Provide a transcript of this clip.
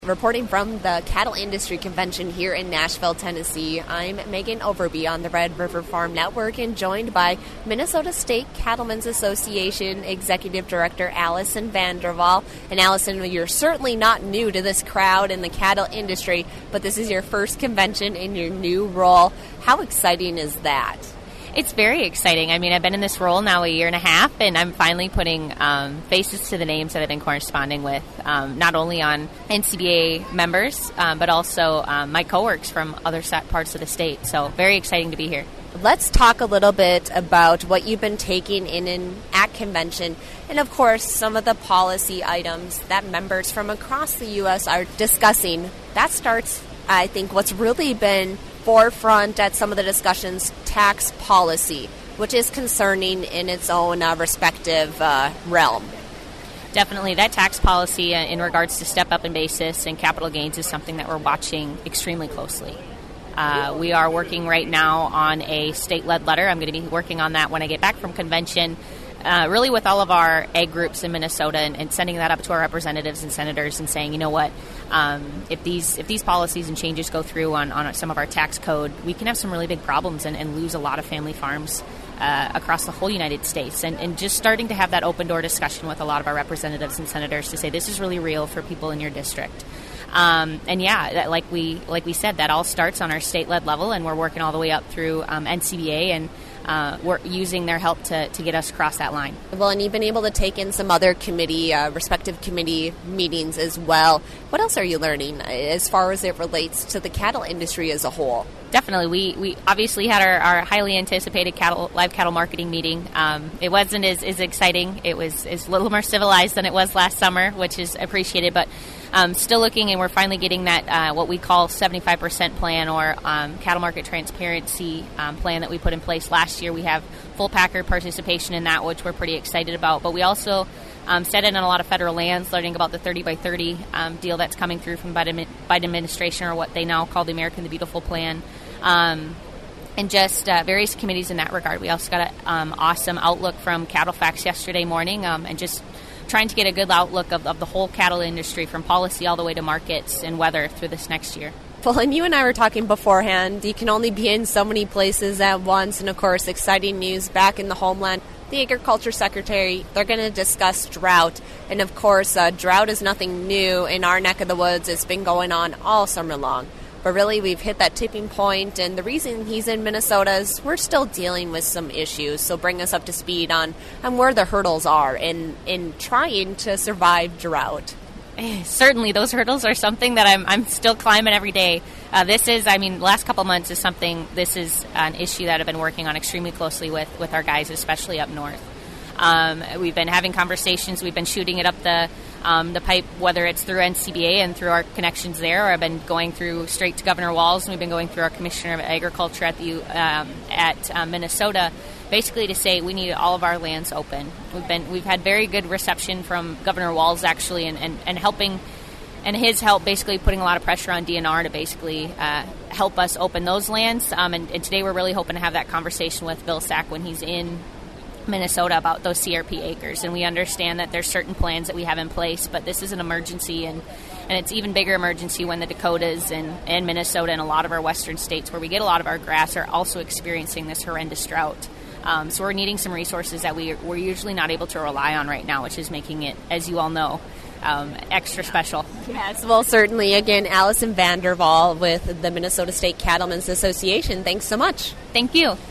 Reporting from the Cattle Industry Convention here in Nashville, Tennessee, I'm Megan Overby on the Red River Farm Network and joined by Minnesota State Cattlemen's Association Executive Director Allison Vanderwall. And Allison, you're certainly not new to this crowd in the cattle industry, but this is your first convention in your new role. How exciting is that? It's very exciting. I mean, I've been in this role now a year and a half, and I'm finally putting faces to the names that I've been corresponding with, not only on NCBA members, but also my co-works from other parts of the state. So very exciting to be here. Let's talk a little bit about what you've been taking in at convention, and of course some of the policy items that members from across the U.S. are discussing. That starts, I think, what's really been forefront at some of the discussions, tax policy, which is concerning in its own respective realm. Definitely. That tax policy in regards to step-up in basis and capital gains is something that we're watching extremely closely. We are working right now on a state-led letter. I'm going to be working on that when I get back from convention, really with all of our ag groups in Minnesota and sending that up to our representatives and senators and saying, you know what, if these policies and changes go through on some of our tax code, we can have some really big problems and lose a lot of family farms across the whole United States. And just starting to have that open door discussion with a lot of our representatives and senators to say this is really real for people in your district. And yeah, like we said, that all starts on our state-led level, and we're working all the way up through NCBA, and we're using their help to get us across that line. Well, and you've been able to take in some other respective committee meetings as well. What else are you learning as far as it relates to the cattle industry as a whole? Definitely. We obviously had our highly anticipated live cattle marketing meeting. It wasn't as exciting. It was a little more civilized than it was last summer, which is appreciated, but still looking, and we're finally getting that what we call 75% plan, or cattle market transparency plan that we put in place last year. We have full packer participation in that, which we're pretty excited about. But we also set in on a lot of federal lands, learning about the 30 by 30 deal that's coming through from Biden administration, or what they now call the American the Beautiful plan. And just various committees in that regard. We also got an awesome outlook from Cattle Facts yesterday morning, and just trying to get a good outlook of the whole cattle industry, from policy all the way to markets and weather through this next year. Well, and you and I were talking beforehand, you can only be in so many places at once, and of course, exciting news back in the homeland. The Agriculture Secretary, they're going to discuss drought, and of course, drought is nothing new in our neck of the woods. It's been going on all summer long. But really, we've hit that tipping point, and the reason he's in Minnesota is we're still dealing with some issues. So bring us up to speed on where the hurdles are in trying to survive drought. Certainly, those hurdles are something that I'm still climbing every day. The last couple months this is an issue that I've been working on extremely closely with our guys, especially up north. We've been having conversations. We've been shooting it up the pipe, whether it's through NCBA and through our connections there, or I've been going through straight to Governor Walz, and we've been going through our Commissioner of Agriculture at Minnesota, basically to say we need all of our lands open. We've had very good reception from Governor Walz, actually, and helping, and his help basically putting a lot of pressure on DNR to basically help us open those lands. And today we're really hoping to have that conversation with Vilsack when he's in Minnesota about those CRP acres, and we understand that there's certain plans that we have in place, but this is an emergency, and it's even bigger emergency when the Dakotas and Minnesota and a lot of our western states where we get a lot of our grass are also experiencing this horrendous drought. So we're needing some resources that we're usually not able to rely on right now, which is making it, as you all know, extra special. Yes, well, certainly. Again, Allison Vanderwall with the Minnesota State Cattlemen's Association. Thanks so much. Thank you.